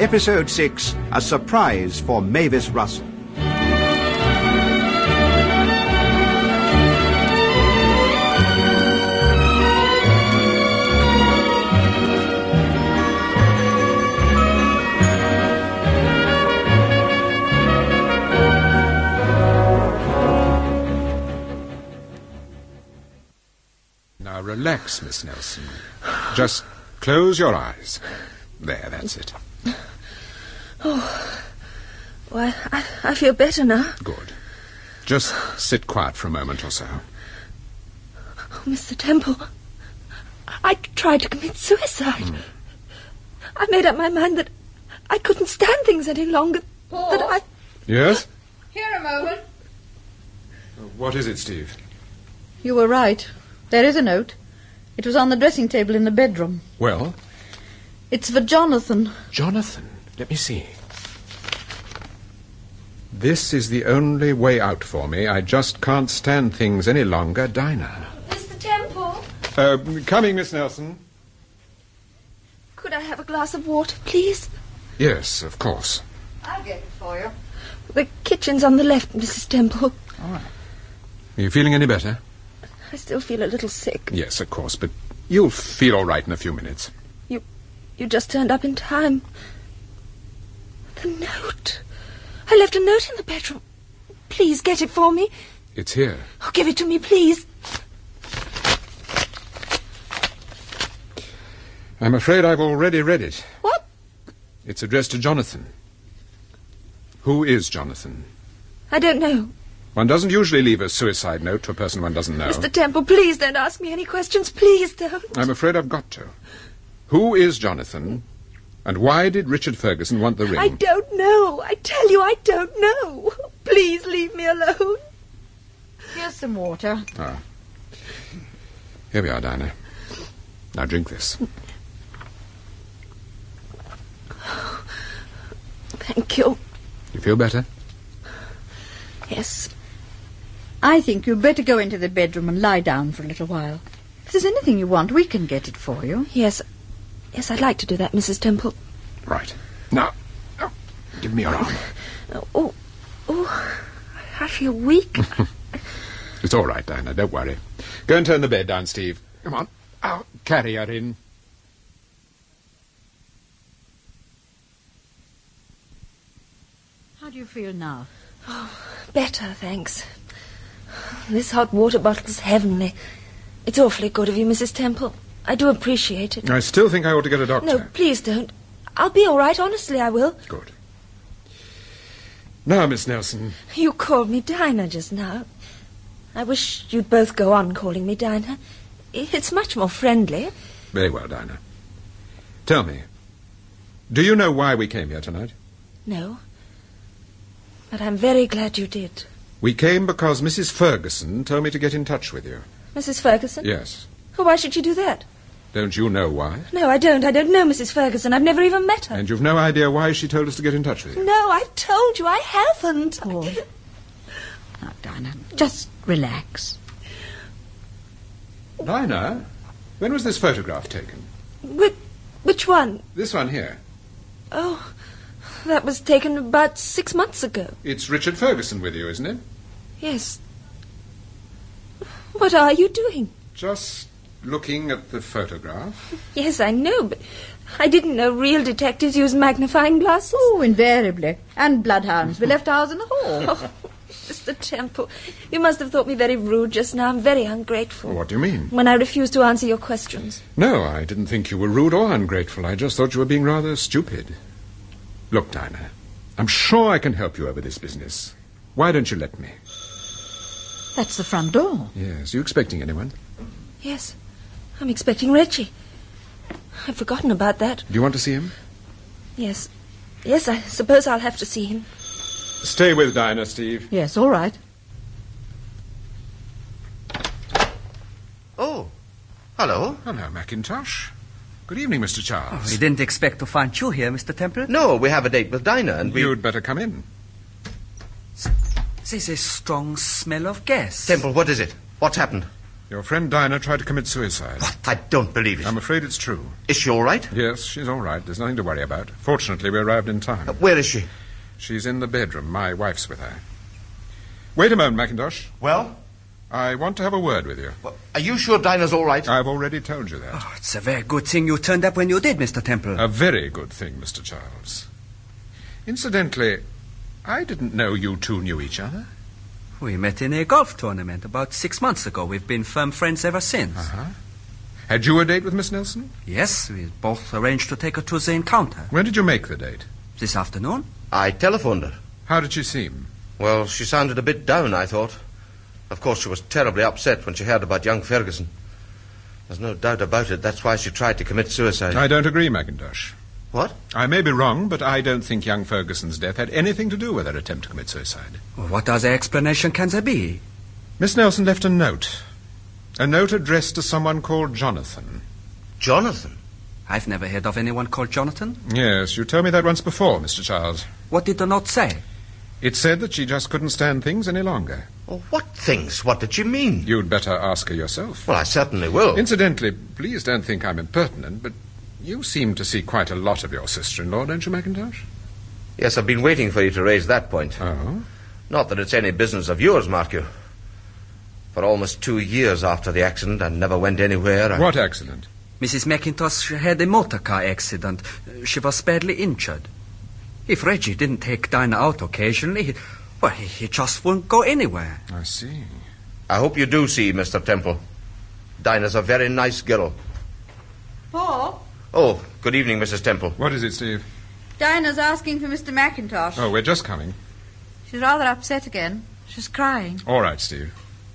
Episode 6, A Surprise for Mavis Russell. Now relax, Miss Nelson. Just close your eyes. There, that's it. Oh, well, I feel better now. Good. Just sit quiet for a moment or so. Oh, Mr. Temple, I tried to commit suicide. I made up my mind that I couldn't stand things any longer. Paul? That I... Yes? Here a moment. What is it, Steve? You were right. There is a note. It was on the dressing table in the bedroom. Well? It's for Jonathan. Jonathan? Let me see. This is the only way out for me. I just can't stand things any longer. Dinah. Mr. Temple? Coming, Miss Nelson. Could I have a glass of water, please? Yes, of course. I'll get it for you. The kitchen's on the left, Mrs. Temple. All right. Are you feeling any better? I still feel a little sick. Yes, of course, but you'll feel all right in a few minutes. You just turned up in time. The note. I left a note in the bedroom. Please get it for me. It's here. Oh, give it to me, please. I'm afraid I've already read it. What? It's addressed to Jonathan. Who is Jonathan? I don't know. One doesn't usually leave a suicide note to a person one doesn't know. Mr. Temple, please don't ask me any questions. Please don't. I'm afraid I've got to. Who is Jonathan, and why did Richard Ferguson want the ring? I don't know. I tell you, I don't know. Please leave me alone. Here's some water. Ah. Here we are, Dinah. Now drink this. Thank you. You feel better? Yes. I think you'd better go into the bedroom and lie down for a little while. If there's anything you want, we can get it for you. Yes, I'd like to do that, Mrs. Temple. Right. Now, give me your arm. Oh, I feel weak. It's all right, Dinah. Don't worry. Go and turn the bed down, Steve. Come on. I'll carry her in. How do you feel now? Oh, better, thanks. This hot water bottle's heavenly. It's awfully good of you, Mrs. Temple. I do appreciate it. I still think I ought to get a doctor. No, please don't. I'll be all right, honestly, I will. Good. Now, Miss Nelson. You called me Dinah just now. I wish you'd both go on calling me Dinah. It's much more friendly. Very well, Dinah. Tell me, do you know why we came here tonight? No. But I'm very glad you did. We came because Mrs. Ferguson told me to get in touch with you. Mrs. Ferguson? Yes. Why should she do that? Don't you know why? No, I don't. I don't know Mrs. Ferguson. I've never even met her. And you've no idea why she told us to get in touch with you? No, I've told you I haven't. Oh. Now, Dinah, just relax. Dinah, when was this photograph taken? Which one? This one here. Oh, that was taken about 6 months ago. It's Richard Ferguson with you, isn't it? Yes. What are you doing? Just looking at the photograph. Yes, I know, but I didn't know real detectives use magnifying glasses. Oh, invariably. And bloodhounds. We left ours in the hall. Oh, Mr. Temple, you must have thought me very rude just now. I'm very ungrateful. What do you mean? When I refused to answer your questions. No, I didn't think you were rude or ungrateful. I just thought you were being rather stupid. Look, Dinah, I'm sure I can help you over this business. Why don't you let me? That's the front door. Yes. You expecting anyone? Yes. I'm expecting Reggie. I've forgotten about that. Do you want to see him? Yes. Yes, I suppose I'll have to see him. Stay with Dinah, Steve. Yes, all right. Oh, hello. Hello, Mackintosh. Good evening, Mr. Charles. We didn't expect to find you here, Mr. Temple. No, we have a date with Dinah and we... You'd better come in. There's a strong smell of gas. Temple, what is it? What's happened? Your friend Dinah tried to commit suicide. What? I don't believe it. I'm afraid it's true. Is she all right? Yes, she's all right. There's nothing to worry about. Fortunately, we arrived in time. Where is she? She's in the bedroom. My wife's with her. Wait a moment, Mackintosh. Well? I want to have a word with you. Well, are you sure Dinah's all right? I've already told you that. Oh, it's a very good thing you turned up when you did, Mr. Temple. A very good thing, Mr. Charles. Incidentally, I didn't know you two knew each other. We met in a golf tournament about 6 months ago. We've been firm friends ever since. Uh-huh. Had you a date with Miss Nelson? Yes, we both arranged to take her to the encounter. When did you make the date? This afternoon? I telephoned her. How did she seem? Well, she sounded a bit down, I thought. Of course, she was terribly upset when she heard about young Ferguson. There's no doubt about it. That's why she tried to commit suicide. I don't agree, Mackintosh. What? I may be wrong, but I don't think young Ferguson's death had anything to do with her attempt to commit suicide. Well, what other explanation can there be? Miss Nelson left a note. A note addressed to someone called Jonathan. Jonathan? I've never heard of anyone called Jonathan. Yes, you told me that once before, Mr. Charles. What did the note say? It said that she just couldn't stand things any longer. Oh, what things? What did she mean? You'd better ask her yourself. Well, I certainly will. Incidentally, please don't think I'm impertinent, but you seem to see quite a lot of your sister-in-law, don't you, Mackintosh? Yes, I've been waiting for you to raise that point. Oh? Not that it's any business of yours, mark you. For almost 2 years after the accident, I never went anywhere. What accident? Mrs. McIntosh had a motor car accident. She was badly injured. If Reggie didn't take Dinah out occasionally, he just wouldn't go anywhere. I see. I hope you do see, Mr. Temple. Dinah's a very nice girl. Paul? Oh, good evening, Mrs. Temple. What is it, Steve? Dinah's asking for Mr. McIntosh. Oh, we're just coming. She's rather upset again. She's crying. All right, Steve.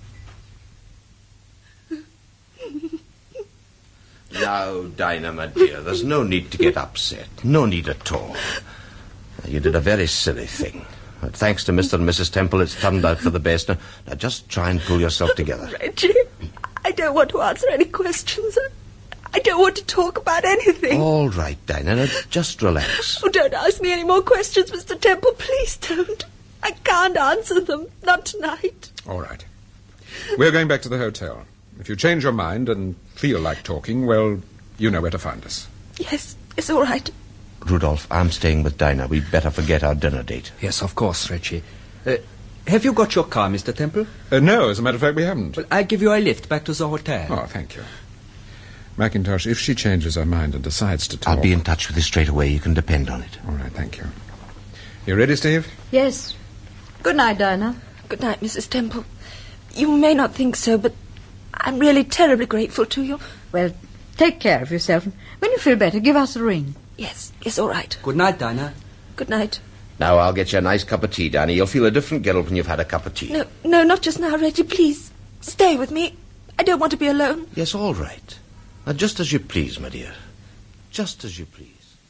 Now, Dinah, my dear, there's no need to get upset. No need at all. You did a very silly thing. But thanks to Mr. and Mrs. Temple, it's turned out for the best. Now, just try and pull yourself together. Reggie, I don't want to answer any questions. I don't want to talk about anything. All right, Dinah, now just relax. Oh, don't ask me any more questions, Mr. Temple. Please don't. I can't answer them. Not tonight. All right. We're going back to the hotel. If you change your mind and feel like talking, well, you know where to find us. Yes, it's all right. Rudolph, I'm staying with Dinah. We'd better forget our dinner date. Yes, of course, Reggie. Have you got your car, Mr. Temple? No, as a matter of fact, we haven't. Well, I'll give you a lift back to the hotel. Oh, thank you. Mackintosh, if she changes her mind and decides to talk... I'll be in touch with you straight away. You can depend on it. All right, thank you. You ready, Steve? Yes. Good night, Dinah. Good night, Mrs. Temple. You may not think so, but I'm really terribly grateful to you. Well, take care of yourself. When you feel better, give us a ring. Yes, all right. Good night, Dinah. Good night. Now, I'll get you a nice cup of tea, Dinah. You'll feel a different girl when you've had a cup of tea. No, not just now, Reggie. Please, stay with me. I don't want to be alone. Yes, all right. Now, just as you please, my dear. Just as you please.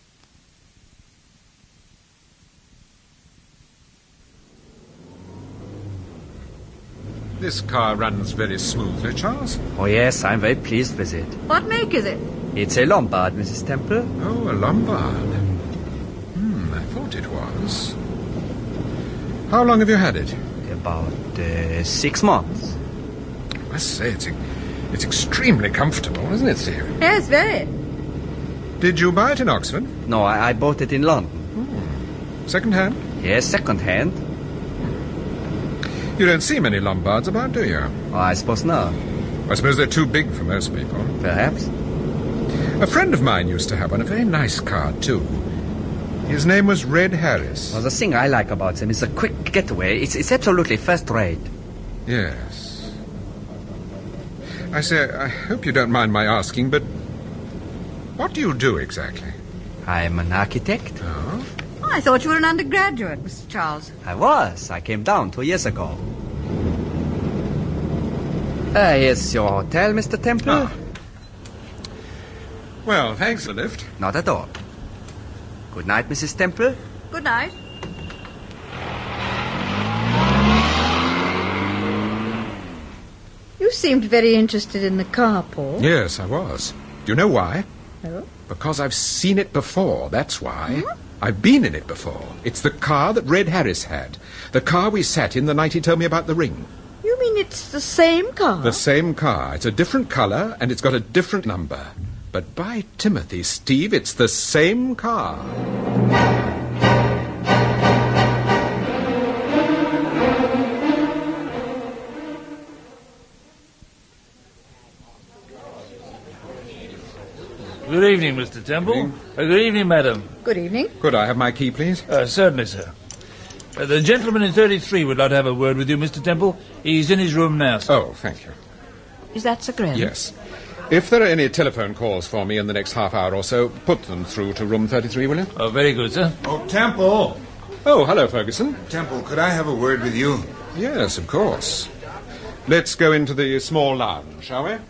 This car runs very smoothly, Charles. Oh, yes, I'm very pleased with it. What make is it? It's a Lombard, Mrs. Temple. Oh, a Lombard. I thought it was. How long have you had it? About 6 months. I must say, it's extremely comfortable, isn't it, Steve? Yes, very. Did you buy it in Oxford? No, I bought it in London. Second hand? Yes, second hand. You don't see many Lombards about, do you? Oh, I suppose not. I suppose they're too big for most people. Perhaps. A friend of mine used to have one, a very nice car, too. His name was Red Harris. Well, the thing I like about them is a quick getaway. It's absolutely first-rate. Yes. I say, I hope you don't mind my asking, but what do you do exactly? I'm an architect. Oh? I thought you were an undergraduate, Mr. Charles. I was. I came down 2 years ago. Here's your hotel, Mr. Temple. Ah. Well, thanks for the lift. Not at all. Good night, Mrs. Temple. Good night. You seemed very interested in the car, Paul. Yes, I was. Do you know why? No. Because I've seen it before, that's why. I've been in it before. It's the car that Red Harris had. The car we sat in the night he told me about the ring. You mean mean it's the same car? The same car. It's a different colour, and it's got a different number. But by Timothy, Steve, it's the same car. Good evening, Mr. Temple. Good evening, madam. Good evening. Could I have my key, please? Certainly, sir. The gentleman in 33 would like to have a word with you, Mr. Temple. He's in his room now, sir. Oh, thank you. Is that Sir Graham? Yes. If there are any telephone calls for me in the next half hour or so, put them through to room 33, will you? Oh, very good, sir. Oh, Temple! Oh, hello, Ferguson. Temple, could I have a word with you? Yes, of course. Let's go into the small lounge, shall we?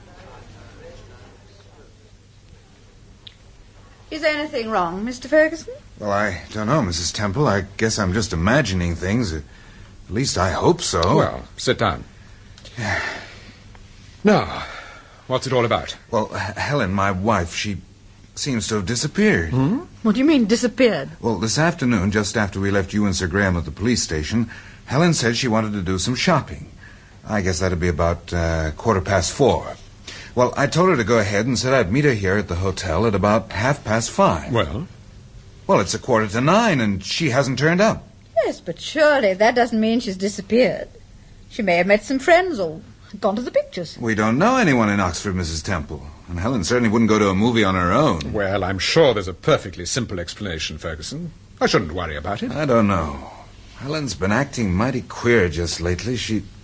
Is there anything wrong, Mr. Ferguson? Well, I don't know, Mrs. Temple. I guess I'm just imagining things. At least I hope so. Well, sit down. Now, what's it all about? Well, Helen, my wife, she seems to have disappeared. What do you mean, disappeared? Well, this afternoon, just after we left you and Sir Graham at the police station, Helen said she wanted to do some shopping. I guess that'd be about 4:15. Well, I told her to go ahead and said I'd meet her here at the hotel at about 5:30. Well? Well, it's 9:15 and she hasn't turned up. Yes, but surely that doesn't mean she's disappeared. She may have met some friends or gone to the pictures. We don't know anyone in Oxford, Mrs. Temple. And Helen certainly wouldn't go to a movie on her own. Well, I'm sure there's a perfectly simple explanation, Ferguson. I shouldn't worry about it. I don't know. Helen's been acting mighty queer just lately.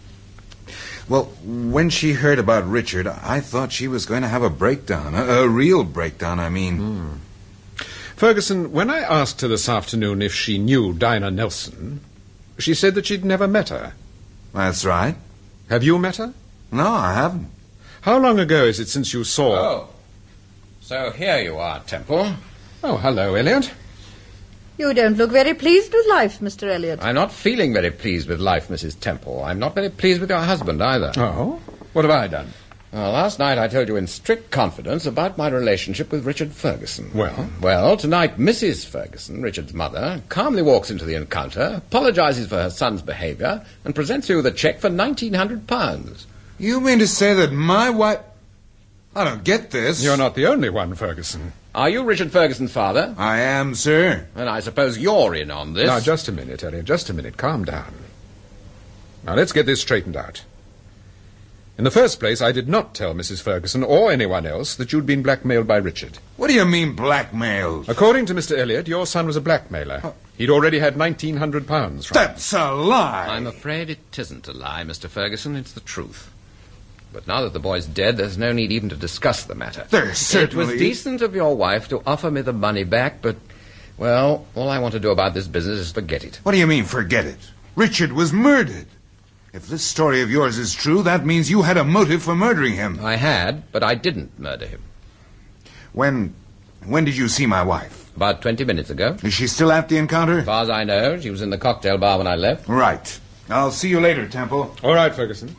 Well, when she heard about Richard, I thought she was going to have a breakdown. A real breakdown, I mean. Ferguson, when I asked her this afternoon if she knew Dinah Nelson, she said that she'd never met her. That's right. Have you met her? No, I haven't. How long ago is it since you saw... Oh, so here you are, Temple. Oh, hello, Elliot. You don't look very pleased with life, Mr. Elliot. I'm not feeling very pleased with life, Mrs. Temple. I'm not very pleased with your husband, either. Oh? What have I done? Well, last night I told you in strict confidence about my relationship with Richard Ferguson. Well? Well, tonight Mrs. Ferguson, Richard's mother, calmly walks into the encounter, apologizes for her son's behavior, and presents you with a cheque for £1,900. You mean to say that my wife... I don't get this. You're not the only one, Ferguson. Are you Richard Ferguson's father? I am, sir. And I suppose you're in on this. Now, just a minute, Elliot, just a minute. Calm down. Now, let's get this straightened out. In the first place, I did not tell Mrs. Ferguson or anyone else that you'd been blackmailed by Richard. What do you mean, blackmailed? According to Mr. Elliot, your son was a blackmailer. He'd already had £1,900 from him. That's a lie. I'm afraid it isn't a lie, Mr. Ferguson. It's the truth. But now that the boy's dead, there's no need even to discuss the matter. There certainly... It was decent of your wife to offer me the money back, but, well, all I want to do about this business is forget it. What do you mean, forget it? Richard was murdered. If this story of yours is true, that means you had a motive for murdering him. I had, but I didn't murder him. When did you see my wife? About 20 minutes ago. Is she still at the encounter? As far as I know, she was in the cocktail bar when I left. Right. I'll see you later, Temple. All right, Ferguson.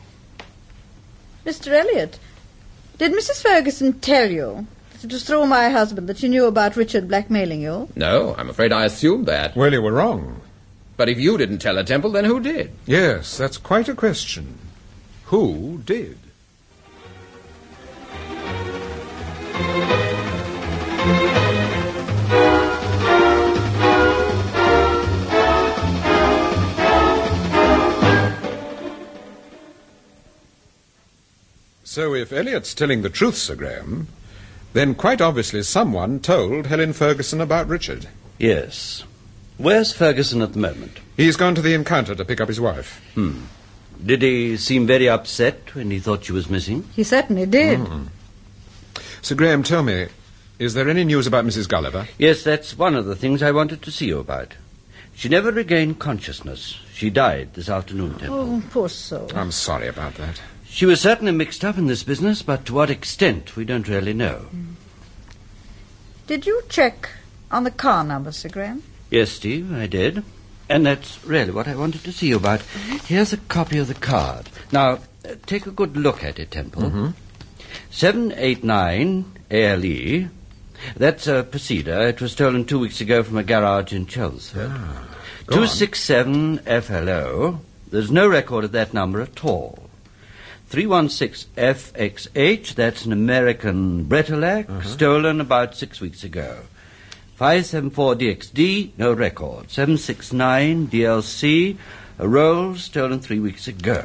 Mr. Elliot, did Mrs. Ferguson tell you that it was through my husband that she knew about Richard blackmailing you? No, I'm afraid I assumed that. Well, you were wrong. But if you didn't tell her, Temple, then who did? Yes, that's quite a question. Who did? So if Elliot's telling the truth, Sir Graham, then quite obviously someone told Helen Ferguson about Richard. Yes. Where's Ferguson at the moment? He's gone to the encounter to pick up his wife. Did he seem very upset when he thought she was missing? He certainly did. Sir Graham, tell me, is there any news about Mrs. Gulliver? Yes, that's one of the things I wanted to see you about. She never regained consciousness. She died this afternoon, Temple. Oh, poor soul. I'm sorry about that. She was certainly mixed up in this business, but to what extent we don't really know. Did you check on the car number, Sir Graham? Yes, Steve, I did. And that's really what I wanted to see you about. Here's a copy of the card. Now, take a good look at it, Temple. 789 ALE. That's a Procedure. It was stolen 2 weeks ago from a garage in Chelmsford. 267 FLO. There's no record of that number at all. 316FXH, that's an American Bretilac, stolen about 6 weeks ago. 574DXD, no record. 769DLC, a roll stolen 3 weeks ago.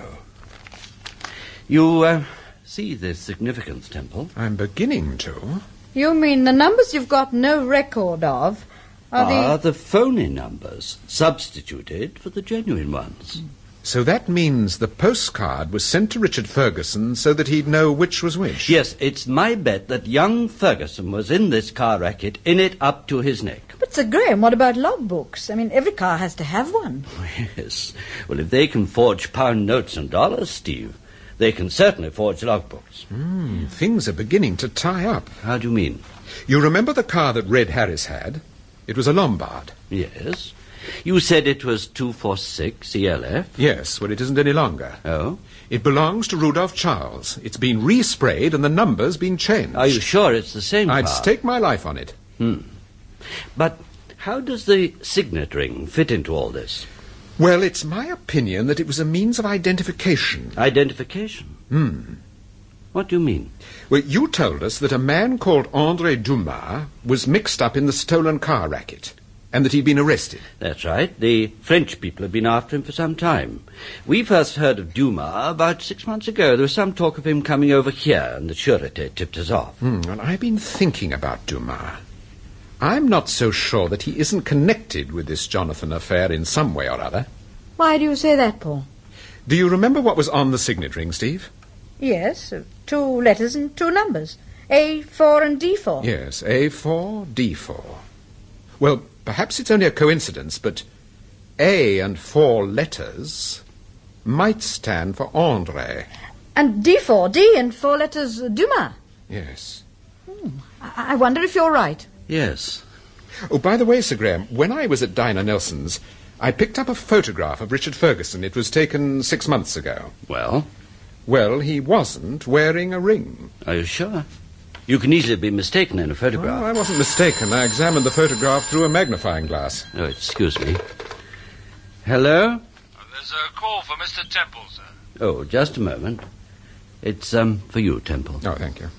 You see the significance, Temple? I'm beginning to. You mean the numbers you've got no record of are the phony numbers, substituted for the genuine ones. So that means the postcard was sent to Richard Ferguson so that he'd know which was which? Yes, it's my bet that young Ferguson was in this car racket, in it up to his neck. But, Sir Graham, what about logbooks? I mean, every car has to have one. Yes. Well, if they can forge pound notes and dollars, Steve, they can certainly forge logbooks. Things are beginning to tie up. How do you mean? You remember the car that Red Harris had? It was a Lombard. Yes. You said it was 246 ELF? Yes, well, it isn't any longer. Oh? It belongs to Rudolph Charles. It's been resprayed and the number's been changed. Are you sure it's the same car? I'd stake my life on it. But how does the signet ring fit into all this? Well, it's my opinion that it was a means of identification. Identification? What do you mean? Well, you told us that a man called André Dumas was mixed up in the stolen car racket, and that he'd been arrested. That's right. The French people have been after him for some time. We first heard of Dumas about 6 months ago. There was some talk of him coming over here, and the Sûreté tipped us off. And I've been thinking about Dumas. I'm not so sure that he isn't connected with this Jonathan affair in some way or other. Why do you say that, Paul? Do you remember what was on the signet ring, Steve? Yes, 2 letters and 2 numbers. A4 and D4. Yes, A4, D4. Well, perhaps it's only a coincidence, but A and 4 letters might stand for André. And D4, D and 4 letters Dumas. Yes. I wonder if you're right. Yes. Oh, by the way, Sir Graham, when I was at Dinah Nelson's, I picked up a photograph of Richard Ferguson. It was taken 6 months ago. Well? Well, he wasn't wearing a ring. Are you sure? You can easily be mistaken in a photograph. Well, I wasn't mistaken. I examined the photograph through a magnifying glass. Oh, excuse me. Hello? There's a call for Mr. Temple, sir. Oh, just a moment. It's, for you, Temple. Oh, thank you.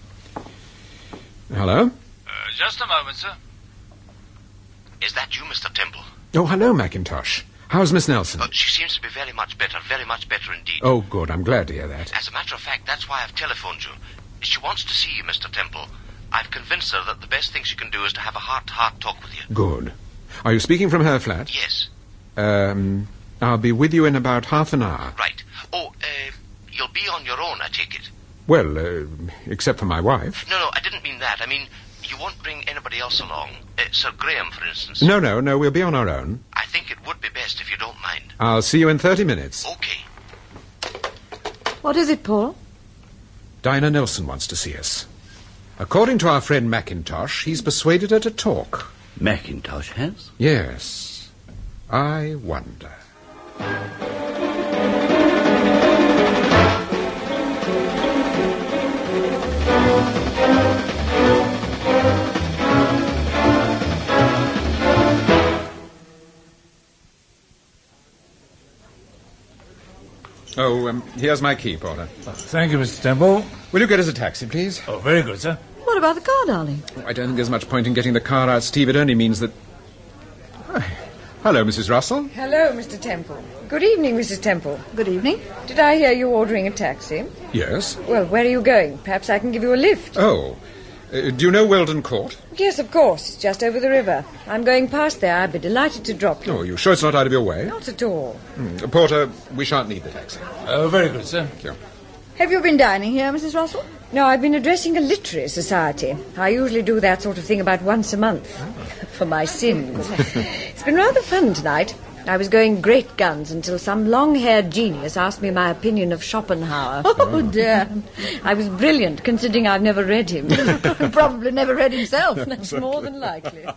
Hello? Just a moment, sir. Is that you, Mr. Temple? Oh, hello, Mackintosh. How's Miss Nelson? She seems to be very much better indeed. Oh, good. I'm glad to hear that. As a matter of fact, that's why I've telephoned you. She wants to see you, Mr. Temple. I've convinced her that the best thing she can do is to have a heart-to-heart talk with you. Good. Are you speaking from her flat? Yes. I'll be with you in about half an hour. Right. Oh, you'll be on your own, I take it? Well, except for my wife. No, I didn't mean that. I mean, you won't bring anybody else along. Sir Graham, for instance. No, we'll be on our own. I think it would be best if you don't mind. I'll see you in 30 minutes. Okay. What is it, Paul? Dinah Nelson wants to see us. According to our friend Mackintosh, he's persuaded her to talk. Mackintosh has? Yes. I wonder. Oh, here's my key, Porter. Thank you, Mr. Temple. Will you get us a taxi, please? Oh, very good, sir. What about the car, darling? I don't think there's much point in getting the car out, Steve. It only means that... Hello, Mrs. Russell. Hello, Mr. Temple. Good evening, Mrs. Temple. Good evening. Did I hear you ordering a taxi? Yes. Well, where are you going? Perhaps I can give you a lift. Oh. Do you know Weldon Court? Yes, of course. It's just over the river. I'm going past there. I'd be delighted to drop you. Oh, are you sure it's not out of your way? Not at all. Porter, we shan't need the taxi. Oh, very good, sir. Thank you. Have you been dining here, Mrs. Russell? No, I've been addressing a literary society. I usually do that sort of thing about once a month. For my sins. It's been rather fun tonight. I was going great guns until some long-haired genius asked me my opinion of Schopenhauer. Oh, dear. I was brilliant, considering I've never read him. Probably never read himself. That's more than likely.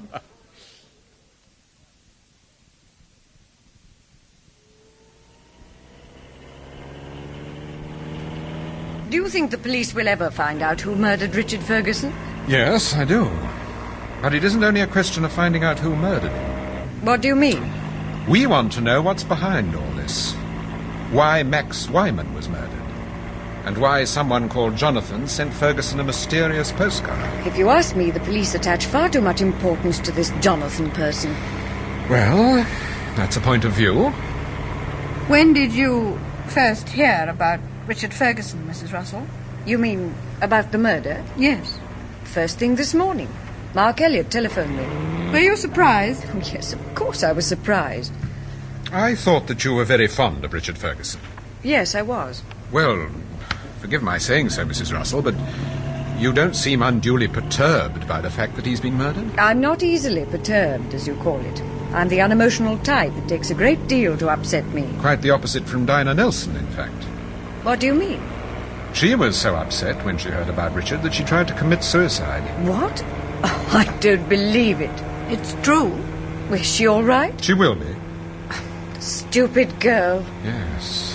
Do you think the police will ever find out who murdered Richard Ferguson? Yes, I do. But it isn't only a question of finding out who murdered him. What do you mean? We want to know what's behind all this. why Max Wyman was murdered, and why someone called Jonathan sent Ferguson a mysterious postcard. If you ask me, the police attach far too much importance to this Jonathan person. Well, that's a point of view. When did you first hear about Richard Ferguson, Mrs. Russell? You mean about the murder? Yes. First thing this morning. Mark Elliot telephoned me. Were you surprised? Yes, of course I was surprised. I thought that you were very fond of Richard Ferguson. Yes, I was. Well, forgive my saying so, Mrs. Russell, but you don't seem unduly perturbed by the fact that he's been murdered. I'm not easily perturbed, as you call it. I'm the unemotional type. It takes a great deal to upset me. Quite the opposite from Dinah Nelson, in fact. What do you mean? She was so upset when she heard about Richard that she tried to commit suicide. What? Oh, I don't believe it. It's true. Is she all right? She will be. Stupid girl. Yes.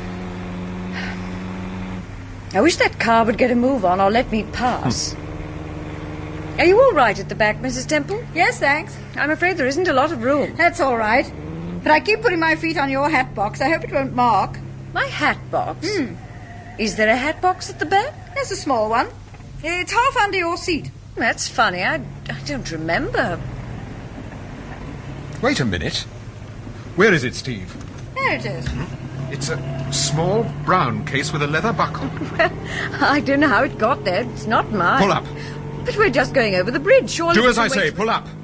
I wish that car would get a move on or let me pass. Are you all right at the back, Mrs. Temple? Yes, thanks. I'm afraid there isn't a lot of room. That's all right. But I keep putting my feet on your hat box. I hope it won't mark. My hat box? Is there a hat box at the back? There's a small one. It's half under your seat. That's funny. I don't remember. Wait a minute. Where is it, Steve? There it is. It's a small brown case with a leather buckle. I don't know how it got there. It's not mine. Pull up. But we're just going over the bridge, surely. Do as I say. Pull up.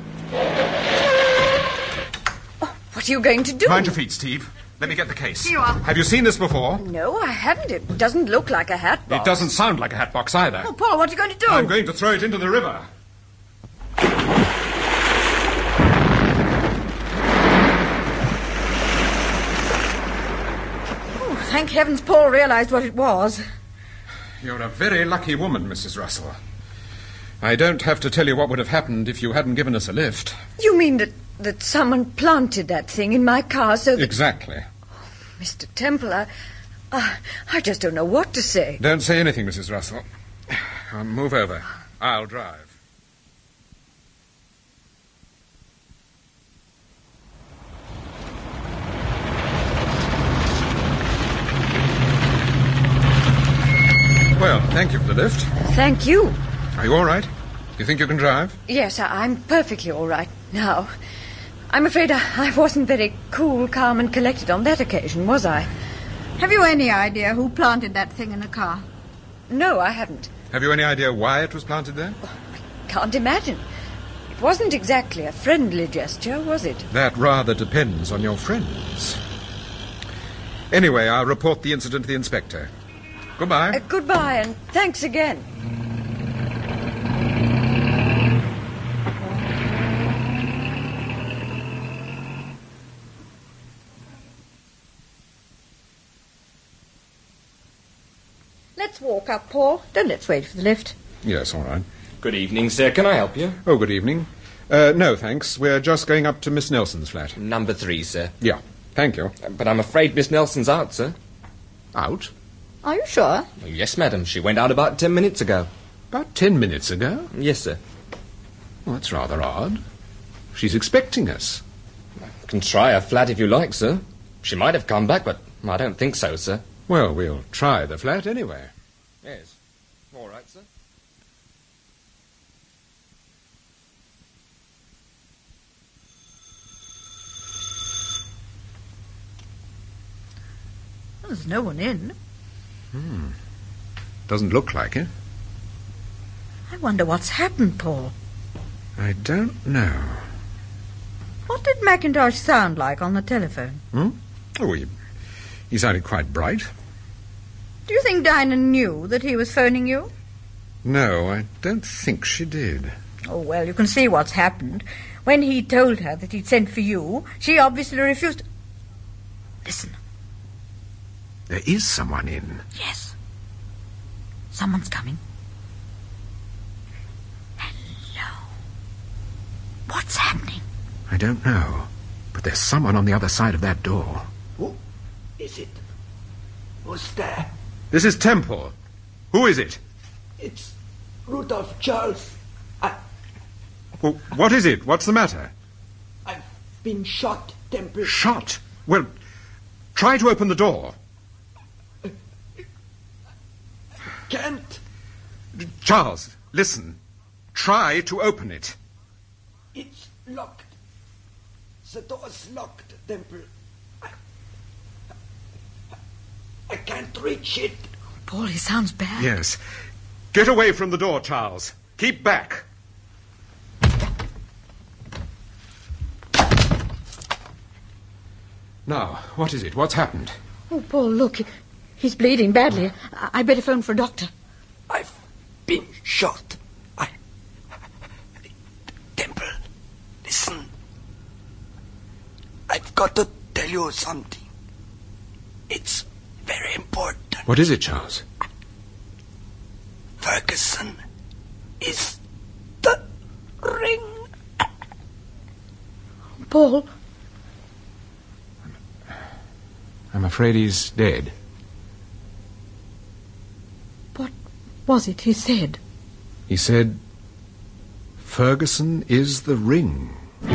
Oh, what are you going to do? Mind your feet, Steve. Let me get the case. Here you are. Have you seen this before? No, I haven't. It doesn't look like a hat box. It doesn't sound like a hat box either. Oh, Paul, what are you going to do? I'm going to throw it into the river. Oh, thank heavens Paul realised what it was. You're a very lucky woman, Mrs. Russell. I don't have to tell you what would have happened if you hadn't given us a lift. You mean that someone planted that thing in my car so that... Exactly. Mr. Temple, I just don't know what to say. Don't say anything, Mrs. Russell. Move over. I'll drive. Well, thank you for the lift. Thank you. Are you all right? You think you can drive? Yes, I'm perfectly all right now. I'm afraid I wasn't very cool, calm and collected on that occasion, was I? Have you any idea who planted that thing in the car? No, I haven't. Have you any idea why it was planted there? I can't imagine. It wasn't exactly a friendly gesture, was it? That rather depends on your friends. Anyway, I'll report the incident to the inspector. Goodbye. Goodbye, and thanks again. Let's walk up, Paul. Don't let's wait for the lift. Yes, all right. Good evening, sir. Can I help you? Oh, good evening. No, thanks. We're just going up to Miss Nelson's flat. Number 3, sir. Yeah, thank you. But I'm afraid Miss Nelson's out, sir. Out? Are you sure? Oh, yes, madam. She went out about 10 minutes ago. About 10 minutes ago? Yes, sir. Well, that's rather odd. She's expecting us. I can try her flat if you like, sir. She might have come back, but I don't think so, sir. Well, we'll try the flat anyway. Yes. All right, sir. Well, there's no one in. Doesn't look like it. I wonder what's happened, Paul. I don't know. What did Mackintosh sound like on the telephone? Oh, he sounded quite bright. Do you think Dinah knew that he was phoning you? No, I don't think she did. Oh, well, you can see what's happened. When he told her that he'd sent for you, she obviously refused. Listen. There is someone in. Yes. Someone's coming. Hello. What's happening? I don't know, but there's someone on the other side of that door. Who is it? Who's there? This is Temple. Who is it? It's Rudolph Charles. Well, what is it? What's the matter? I've been shot, Temple. Shot? Well, Try to open the door. Can't. Charles, listen. Try to open it. It's locked. The door's locked, Temple. I can't reach it. Paul, he sounds bad. Yes. Get away from the door, Charles. Keep back. Now, what is it? What's happened? Oh, Paul, look. He's bleeding badly. I'd better phone for a doctor. I've been shot. Temple, listen. I've got to tell you something. It's very important. What is it, Charles? Ferguson is the ring. Paul? I'm afraid he's dead. What was it he said? He said, Ferguson is the ring.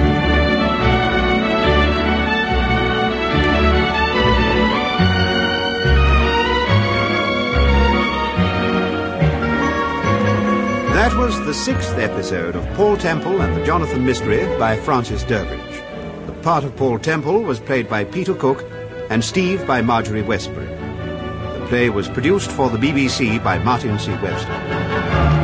That was the 6th episode of Paul Temple and the Jonathan Mystery by Francis Durbridge. The part of Paul Temple was played by Peter Cook and Steve by Marjorie Westbury. The play was produced for the BBC by Martin C. Webster.